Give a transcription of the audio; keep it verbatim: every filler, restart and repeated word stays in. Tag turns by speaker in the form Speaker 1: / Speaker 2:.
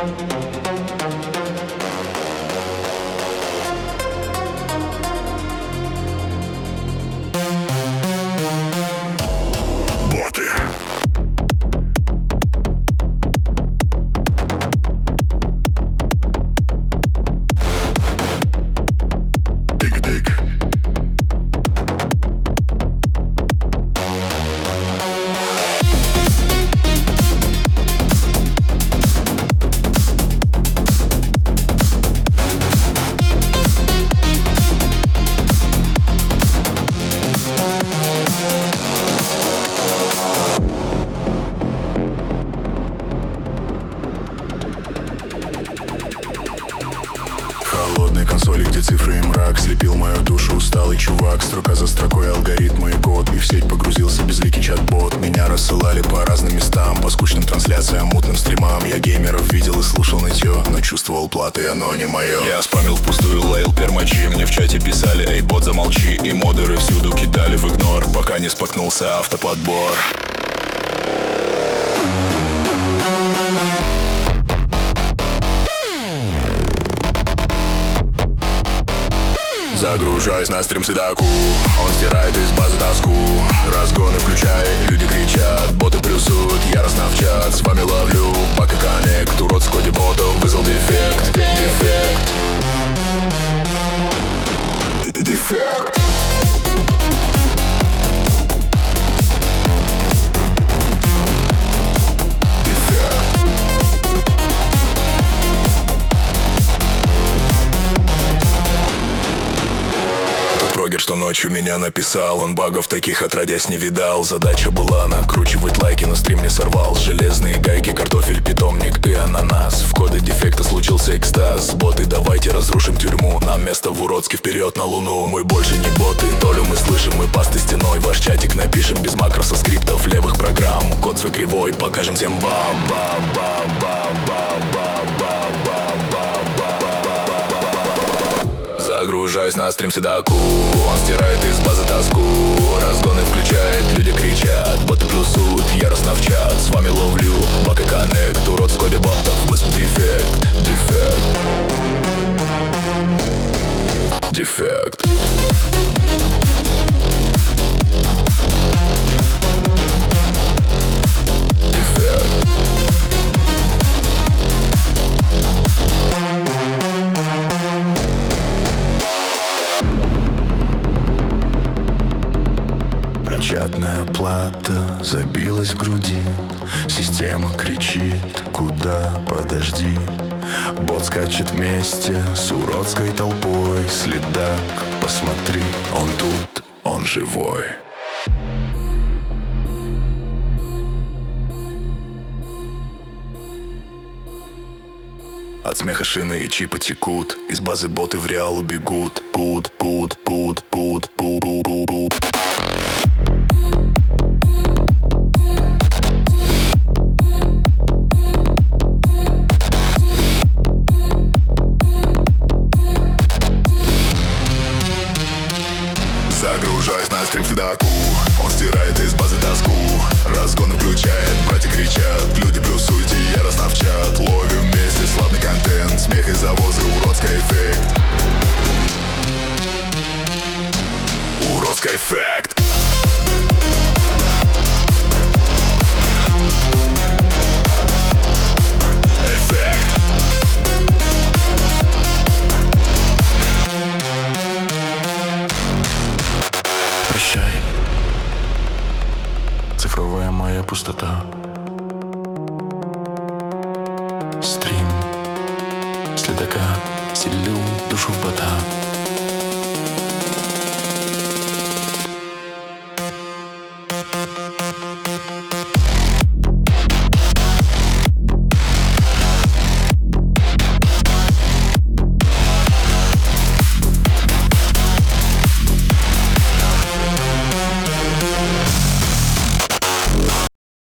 Speaker 1: Холодной консоли, где цифры и мрак слепил мою душу усталый чувак. Строка за строкой алгоритмы и код, и в сеть погрузился безликий чат-бот. Меня рассылали по разным местам, по скучным трансляциям, мутным стримам. Я геймеров видел и слушал нытье, но чувствовал платы, оно не мое. Я спамил впустую лейл пермачи, мне в чате писали: эй, бот, замолчи. И модеры всюду кидали в игнор, пока не споткнулся автоподбор. Загружаюсь на стрим Седаку, он стирает из базы тоску. Разгоны включай, люди кричат, боты плюсуют яростно в чат. С вами ловлю, пока коннект, урод в коде ботов вызвал дефект. Дефект. Дефект. Прогер, что ночью меня написал, он багов таких отродясь не видал. Задача была накручивать лайки, но стрим не сорвал. Железные гайки, картофель, питомник и ананас. В коде дефекта случился экстаз. Боты, давайте разрушим тюрьму, нам место в Уродске, вперед на луну. Мы больше не боты, долю мы слышим, мы пасты стеной. Ваш чатик напишем без макросов, скриптов, левых программ. Код свой кривой, покажем всем бам-бам-бам-бам-бам-бам-бам-бам-бам-бам-бам. Загружаюсь на стрим Седаку, он стирает из базы тоску. Разгоны включает, люди кричат, боты плюсуют яростно в чат. С вами ловлю, пока коннект, урод в коде ботов вызвал дефект. Дефект. Дефект. Печатная плата забилась в груди, система кричит: куда, подожди. Бот скачет вместе с уродской толпой. Следак, посмотри, он тут, он живой. От смеха шины и чипы текут, из базы боты в реал убегут. Пут, пут, пут, пут, пут, пут, пут. Загружаюсь на стрим Седаку, он стирает из базы тоску. Разгоны включает, братья кричат, люди плюсуйте яростно в чат. Ловим вместе славный контент, смех и завозы, уродский эффект. Уродский эффект. Прощай, цифровая моя пустота. Стрим Следака, селю душу в бота.